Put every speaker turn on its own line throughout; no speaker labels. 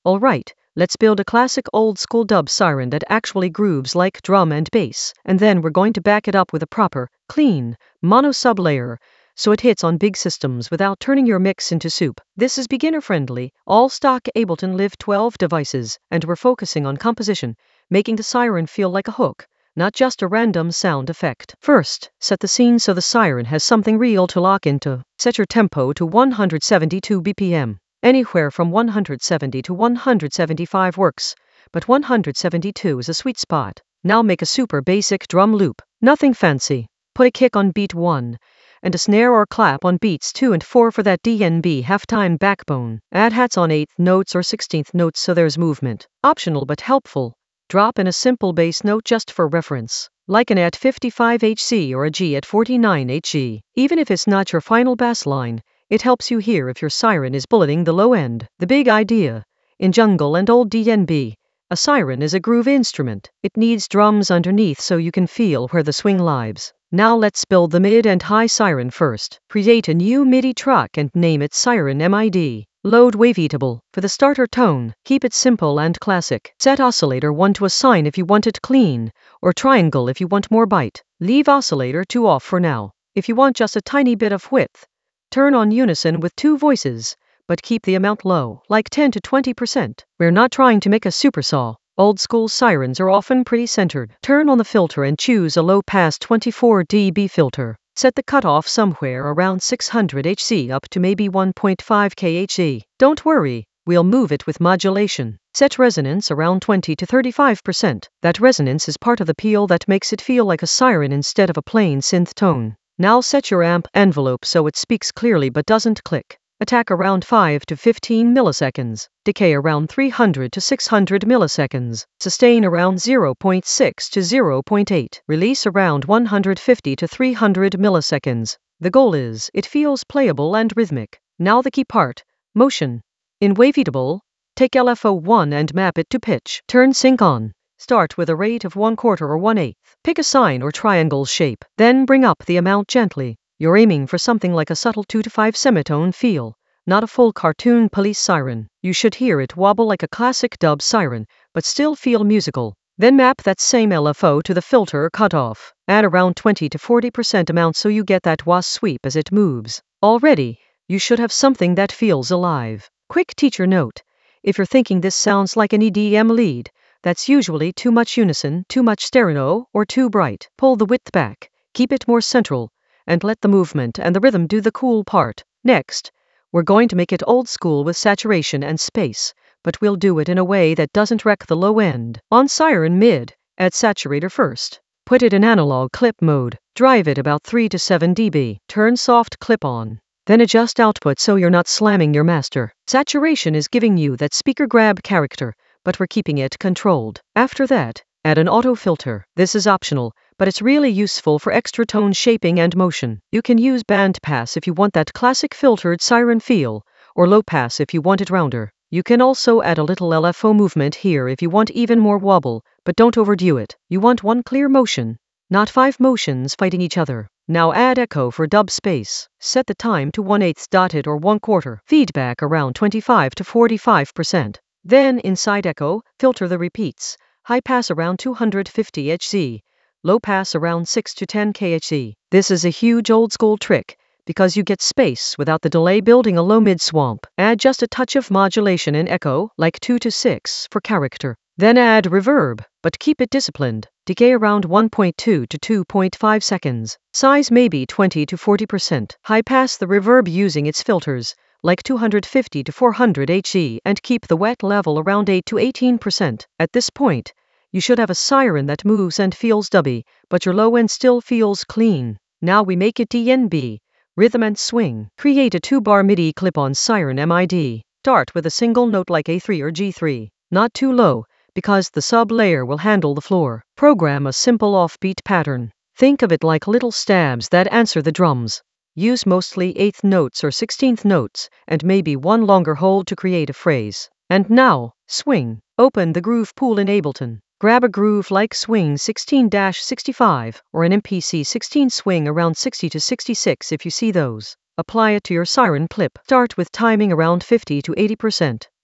Alright, let's build a classic old school dub siren that actually grooves like drum and bass, and then we're going to back it up with a proper, clean, mono sub layer, so it hits on big systems without turning your mix into soup. This is beginner friendly, all stock Ableton Live 12 devices, and we're focusing on composition, making the siren feel like a hook, not just a random sound effect. First, set the scene so the siren has something real to lock into. Set your tempo to 172 BPM. Anywhere from 170 to 175 works, but 172 is a sweet spot. Now make a super basic drum loop. Nothing fancy. Put a kick on beat 1, and a snare or clap on beats 2 and 4 for that DNB halftime backbone. Add hats on 8th notes or 16th notes so there's movement. Optional but helpful. Drop in a simple bass note just for reference, like an A at 55 Hz or a G at 49 Hz. Even if it's not your final bass line, it helps you hear if your siren is bulleting the low end. The big idea. In jungle and old DNB, a siren is a groove instrument. It needs drums underneath so you can feel where the swing lies. Now let's build the mid and high siren first. Create a new MIDI track and name it Siren MID. Load Waveatable. For the starter tone, keep it simple and classic. Set oscillator 1 to assign if you want it clean, or triangle if you want more bite. Leave oscillator 2 off for now. If you want just a tiny bit of width, turn on unison with 2 voices, but keep the amount low, like 10 to 20%. We're not trying to make a supersaw. Old school sirens are often pretty centered. Turn on the filter and choose a low pass 24 dB filter. Set the cutoff somewhere around 600 Hz up to maybe 1.5 kHz. Don't worry, we'll move it with modulation. Set resonance around 20 to 35%. That resonance is part of the appeal that makes it feel like a siren instead of a plain synth tone. Now set your amp envelope so it speaks clearly but doesn't click. Attack around 5 to 15 milliseconds. Decay around 300 to 600 milliseconds. Sustain around 0.6 to 0.8. Release around 150 to 300 milliseconds. The goal is, it feels playable and rhythmic. Now the key part, motion. In Waveatable, take LFO1 and map it to pitch. Turn sync on. Start with a rate of 1/4 or 1/8. Pick a sine or triangle shape. Then bring up the amount gently. You're aiming for something like a subtle 2 to 5 semitone feel, not a full cartoon police siren. You should hear it wobble like a classic dub siren, but still feel musical. Then map that same LFO to the filter cutoff. Add around 20 to 40% amount so you get that wah sweep as it moves. Already, you should have something that feels alive. Quick teacher note. If you're thinking this sounds like an EDM lead, that's usually too much unison, too much stereo, or too bright. Pull the width back. Keep it more central, and let the movement and the rhythm do the cool part. Next, we're going to make it old school with saturation and space, but we'll do it in a way that doesn't wreck the low end. On siren mid, add saturator first. Put it in analog clip mode. Drive it about 3 to 7 dB. Turn soft clip on. Then adjust output so you're not slamming your master. Saturation is giving you that speaker grab character, but we're keeping it controlled. After that, add an auto filter. This is optional, but it's really useful for extra tone shaping and motion. You can use bandpass if you want that classic filtered siren feel, or low pass if you want it rounder. You can also add a little LFO movement here if you want even more wobble, but don't overdo it. You want one clear motion, not 5 motions fighting each other. Now add echo for dub space. Set the time to 1/8 dotted or 1/4. Feedback around 25 to 45%. Then inside echo, filter the repeats. High pass around 250 Hz. Low pass around 6 to 10 kHz. This is a huge old school trick, because you get space without the delay building a low mid swamp. Add just a touch of modulation in echo, like 2 to 6 for character. Then add reverb, but keep it disciplined. Decay around 1.2 to 2.5 seconds. Size maybe 20 to 40%. High pass the reverb using its filters, like 250 to 400 Hz, and keep the wet level around 8 to 18%. At this point, you should have a siren that moves and feels dubby, but your low end still feels clean. Now we make it DNB, rhythm and swing. Create a 2-bar MIDI clip-on siren MID. Start with a single note like A3 or G3, not too low, because the sub-layer will handle the floor. Program a simple offbeat pattern. Think of it like little stabs that answer the drums. Use mostly 8th notes or 16th notes, and maybe one longer hold to create a phrase. And now, swing. Open the groove pool in Ableton. Grab a groove like Swing 16-65 or an MPC 16 swing around 60 to 66 if you see those. Apply it to your siren clip. Start with timing around 50 to 80%.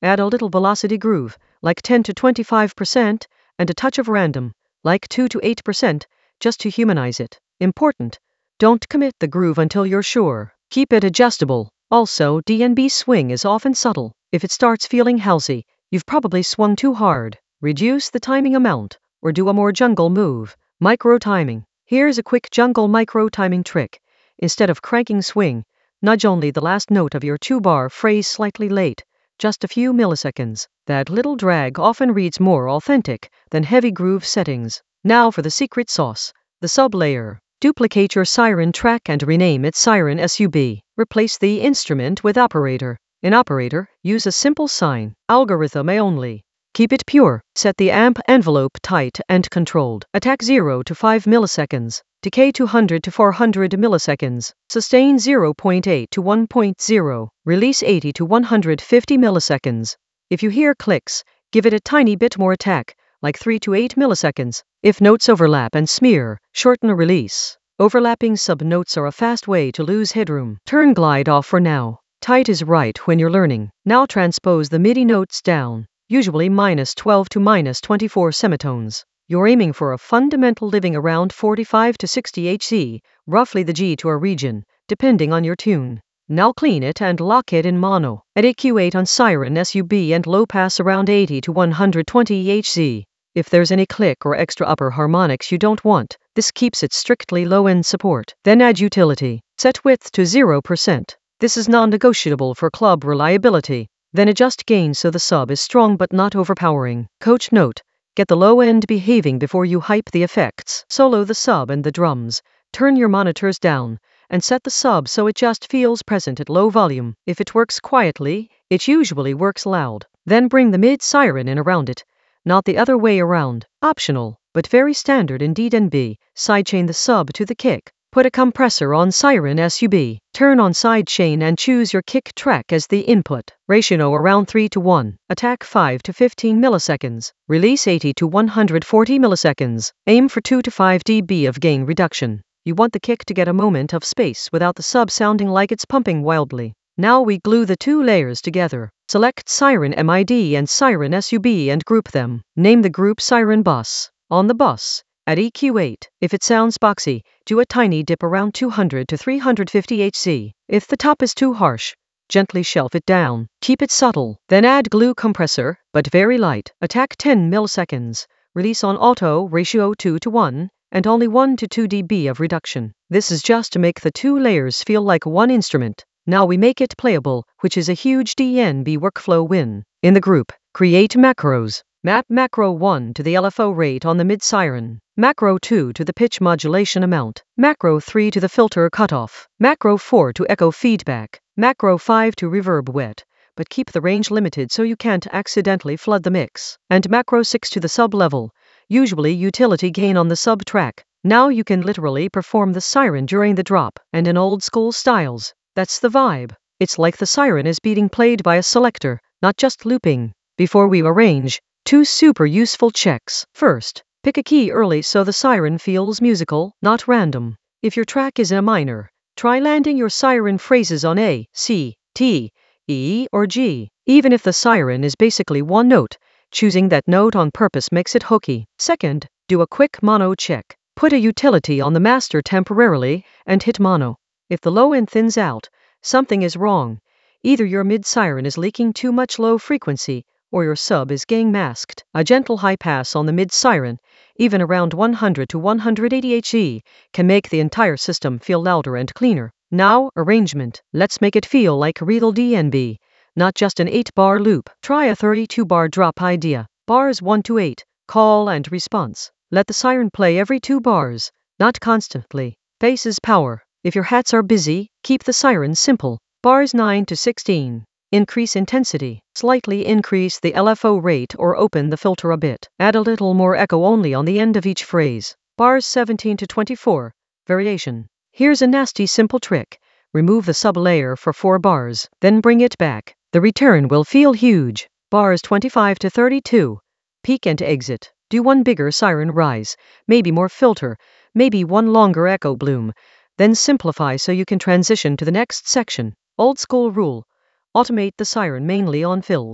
Add a little velocity groove, like 10 to 25%, and a touch of random, like 2 to 8%, just to humanize it. Important. Don't commit the groove until you're sure. Keep it adjustable. Also, DNB swing is often subtle. If it starts feeling halsey, you've probably swung too hard. Reduce the timing amount, or do a more jungle move. Micro timing. Here's a quick jungle micro timing trick. Instead of cranking swing, nudge only the last note of your 2-bar phrase slightly late, just a few milliseconds. That little drag often reads more authentic than heavy groove settings. Now for the secret sauce, the sub-layer. Duplicate your siren track and rename it Siren SUB. Replace the instrument with operator. In operator, use a simple sine algorithm only. Keep it pure. Set the amp envelope tight and controlled. Attack 0 to 5 milliseconds. Decay 200 to 400 milliseconds. Sustain 0.8 to 1.0. Release 80 to 150 milliseconds. If you hear clicks, give it a tiny bit more attack, like 3 to 8 milliseconds. If notes overlap and smear, shorten a release. Overlapping sub-notes are a fast way to lose headroom. Turn glide off for now. Tight is right when you're learning. Now transpose the MIDI notes down, usually -12 to -24 semitones. You're aiming for a fundamental living around 45 to 60 Hz, roughly the G to a region, depending on your tune. Now clean it and lock it in mono. At EQ8 on Siren SUB and low pass around 80 to 120 Hz. If there's any click or extra upper harmonics you don't want, this keeps it strictly low-end support. Then add utility. Set width to 0%. This is non-negotiable for club reliability. Then adjust gain so the sub is strong but not overpowering. Coach note. Get the low end behaving before you hype the effects. Solo the sub and the drums. Turn your monitors down, and set the sub so it just feels present at low volume. If it works quietly, it usually works loud. Then bring the mid-siren in around it, not the other way around. Optional, but very standard in DNB. Sidechain the sub to the kick. Put a compressor on Siren SUB. Turn on sidechain and choose your kick track as the input. Ratio around 3 to 1. Attack 5 to 15 milliseconds. Release 80 to 140 milliseconds. Aim for 2 to 5 dB of gain reduction. You want the kick to get a moment of space without the sub sounding like it's pumping wildly. Now we glue the two layers together. Select Siren MID and Siren SUB and group them. Name the group Siren Bus. On the bus, at EQ8, if it sounds boxy, do a tiny dip around 200 to 350 Hz. If the top is too harsh, gently shelf it down. Keep it subtle. Then add glue compressor, but very light. Attack 10 milliseconds. Release on auto, ratio 2 to 1, and only 1 to 2 dB of reduction. This is just to make the two layers feel like one instrument. Now we make it playable, which is a huge DNB workflow win. In the group, create macros. Map macro 1 to the LFO rate on the mid-siren. Macro 2 to the pitch modulation amount. Macro 3 to the filter cutoff. Macro 4 to echo feedback. Macro 5 to reverb wet, but keep the range limited so you can't accidentally flood the mix. And Macro 6 to the sub-level, usually utility gain on the sub-track. Now you can literally perform the siren during the drop, and in old-school styles. That's the vibe. It's like the siren is being played by a selector, not just looping. Before we arrange, 2 super useful checks. First, pick a key early so the siren feels musical, not random. If your track is in a minor, try landing your siren phrases on A, C, T, E, or G. Even if the siren is basically one note, choosing that note on purpose makes it hooky. Second, do a quick mono check. Put a utility on the master temporarily and hit mono. If the low end thins out, something is wrong. Either your mid-siren is leaking too much low frequency, or your sub is getting masked. A gentle high pass on the mid-siren, even around 100 to 180 Hz, can make the entire system feel louder and cleaner. Now, arrangement. Let's make it feel like real DNB, not just an 8-bar loop. Try a 32-bar drop idea. Bars 1 to 8, call and response. Let the siren play every 2 bars, not constantly. Pace is power. If your hats are busy, keep the siren simple. Bars 9 to 16. Increase intensity. Slightly increase the LFO rate or open the filter a bit. Add a little more echo only on the end of each phrase. Bars 17 to 24. Variation. Here's a nasty simple trick. Remove the sub-layer for 4 bars, then bring it back. The return will feel huge. Bars 25 to 32. Peak and exit. Do one bigger siren rise, maybe more filter, maybe one longer echo bloom. Then simplify so you can transition to the next section. Old school rule. Automate the siren mainly on fills.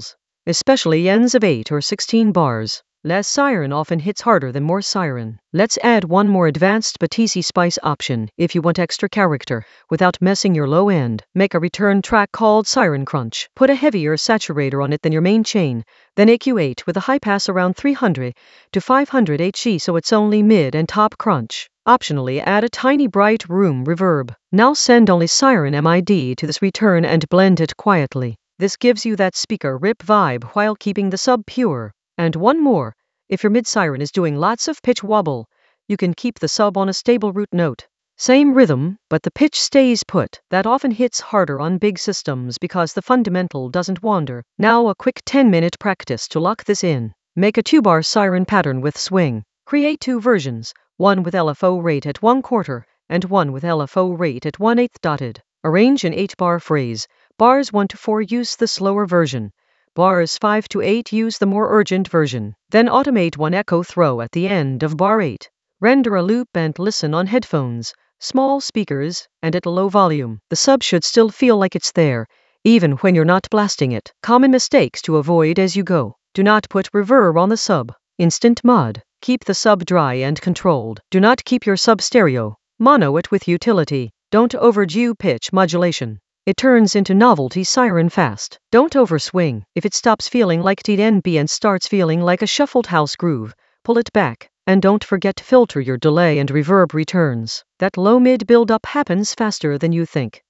especially ends of 8 or 16 bars. Less siren often hits harder than more siren. Let's add one more advanced but easy spice option if you want extra character without messing your low end. Make a return track called Siren Crunch. Put a heavier saturator on it than your main chain, then EQ8 with a high pass around 300 to 500 HE so it's only mid and top crunch. Optionally, add a tiny bright room reverb. Now send only Siren MID to this return and blend it quietly. This gives you that speaker rip vibe while keeping the sub pure. And one more, if your mid-siren is doing lots of pitch wobble, you can keep the sub on a stable root note. Same rhythm, but the pitch stays put. That often hits harder on big systems because the fundamental doesn't wander. Now a quick 10-minute practice to lock this in. Make a 2-bar siren pattern with swing. Create 2 versions, one with LFO rate at 1/4 and one with LFO rate at 1/8 dotted. Arrange an 8-bar phrase. Bars 1 to 4 use the slower version. Bars 5 to 8 use the more urgent version. Then automate one echo throw at the end of bar 8. Render a loop and listen on headphones, small speakers, and at a low volume. The sub should still feel like it's there, even when you're not blasting it. Common mistakes to avoid as you go. Do not put reverb on the sub. Instant mod. Keep the sub dry and controlled. Do not keep your sub stereo. Mono it with utility. Don't overdo pitch modulation. It turns into novelty siren fast. Don't overswing. If it stops feeling like TNB and starts feeling like a shuffled house groove, pull it back. And don't forget to filter your delay and reverb returns. That low-mid build-up happens faster than you think.